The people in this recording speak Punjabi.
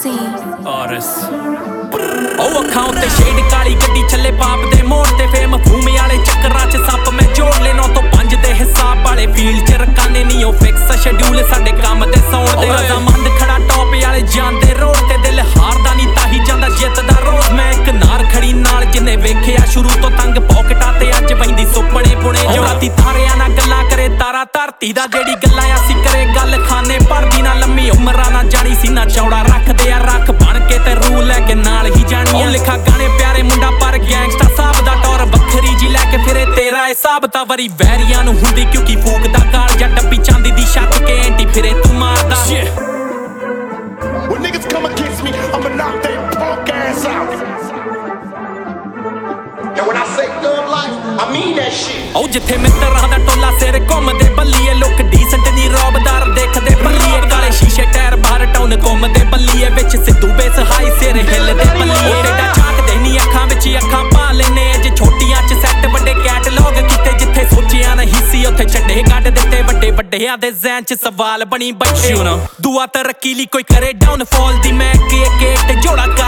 Oris ਉਹ ਅੱਖਾਂ ਉੱਤੇ ਸ਼ੇਡ ਕਾਲੀ ਗੱਡੀ ਚੱਲੇ ਪਾਪ ਦੇ ਮੋੜ ਤੇ ਫੇਮ ਫੂਮੇ ਵਾਲੇ ਚੱਕਰਾਂ 'ਚ ਸੱਪ ਮੈਂ ਜੋੜ ਲੈ 9 ਤੋਂ 5 ਦੇ ਹਿਸਾਬ ਵਾਲੇ ਫੀਲਡ 'ਚ ਰਕਾਨੇ ਨਹੀਂ ਉਹ ਫਿਕਸ ਸ਼ੈਡਿਊਲ ਸਾਡੇ ਕੰਮ ਦੇ ਸੌਣ ਦੇ ਰਜ਼ਾਮੰਦ ਖੜਾ ਟੌਪ ਵਾਲੇ ਜਾਂਦੇ ਰੋਡ ਤੇ ਦਿਲ ਹਾਰਦਾ ਨਹੀਂ ਤਾਹੀ ਜਾਂਦਾ ਜਿੱਤਦਾ ਰੋਜ਼ ਮੈਂ ਇੱਕ ਨਾਰ ਖੜੀ ਨਾਲ ਜਿੰਨੇ ਵੇਖਿਆ ਸ਼ੁਰੂ ਤੋਂ ਤੰਗ ਪੌਕਟਾਂ ਤੇ ਅੱਜ ਵਹਿੰਦੀ ਸੁਪਨੇ ਪੁਣੇ ਜੋ ਰਾਤੀ ਤਾਰਿਆਂ ਨਾਲ ਗੱਲਾਂ ਕਰੇ ਤਾਰਾ ਧਰਤੀ ਦਾ ਜਿਹੜੀ ਗੱਲਾਂ ਅਸੀਂ ਕਰੇ ਗੱਲ ਖਾਨੇ ਭਰਦੀ ਨਾ ਲੰਮੀ ਉਮਰਾਂ ਨਾ ਜਾਣੀ ਸੀ ਨਾ ਚੌੜਾ ਰੱਖਦੇ ਆ ਰੱਖ ਬਣ ਕੇ ਤੇ ਰੂਲ ਲੈ ਕੇ ਨਾਲ ਹੀ ਜਾਣੀ ਲਿਖਾ ਗਾਣੇ ਪਿਆਰੇ ਮੁੰਡਾ ਪਰ ਗੈਂਗਸਟਰ ਸਾਹਿਬ ਦਾ ਟੌਰ ਵੱਖਰੀ ਜੀ ਲੈ ਕੇ ਫਿਰੇ ਤੇਰਾ ਹਿਸਾਬ ਤਾਂ ਵਰੀ ਵੈਰੀਆਂ ਨੂੰ ਹੁੰਦੀ ਕਿਉਂਕਿ ਫੂਕਦਾ ਕਾਲ ਜਾਂ ਡੱਬੀ ਚਾਂਦੀ ਦੀ ਛੱਤ ਕੇ ਐਂਟੀ ਫਿਰੇ ਤੂੰ ਮਾਰਦਾ When niggas come against me, I'ma knock their punk ass out. And when I say thug life, I mean that shit. ਉਹ ਜਿੱਥੇ ਮਿੱਤਰਾਂ ਦਾ ਟੋਲਾ ਸਿਰ ਘੁੰਮਦੇ ਬੱਲੀਏ ਲੋਕ ਡੀਸੈਂਟ ਨਹੀਂ ਰੌਬਦਾਰ ਦੇਖਦੇ ਬੱਲੀਏ ਕਾਲੇ ਸ਼ੀਸ਼ੇ ਟਾਇਰ ਬਾਹਰ ਟਾਊਨ ਘੁੰਮਦੇ ਬੱਲੀਏ ਵਿੱਚ ਸਿੱਧੂ ਬੇਸ ਹਾਈ ਸਿਰ ਹਿੱਲਦੇ ਬੱਲੀਏ ਟੇਡਾ ਝਾਕਦੇ ਨਹੀਂ ਅੱਖਾਂ ਵਿੱਚ ਅੱਖਾਂ ਪਾ ਲੈਨੇ ਜੇ ਛੋਟੀਆਂ 'ਚ ਸੈੱਟ ਵੱਡੇ ਕੈਟਲੌਗ ਕੀਤੇ ਜਿੱਥੇ ਸੋਚਿਆ ਨਹੀਂ ਸੀ ਉੱਥੇ ਛੱਡੇ ਕੱਢ ਦਿੱਤੇ ਵੱਡੇ ਵੱਡਿਆਂ ਦੇ ਜ਼ਹਿਨ 'ਚ ਸਵਾਲ ਬਣੀ ਬੈਠੇ ਦੁਆ ਤਰੱਕੀ ਲਈ ਕੋਈ ਕਰੇ ਡਾਊਨਫਾਲ ਦੀ ਮੈਂ ਕੇ ਤੇ ਜੋੜਾ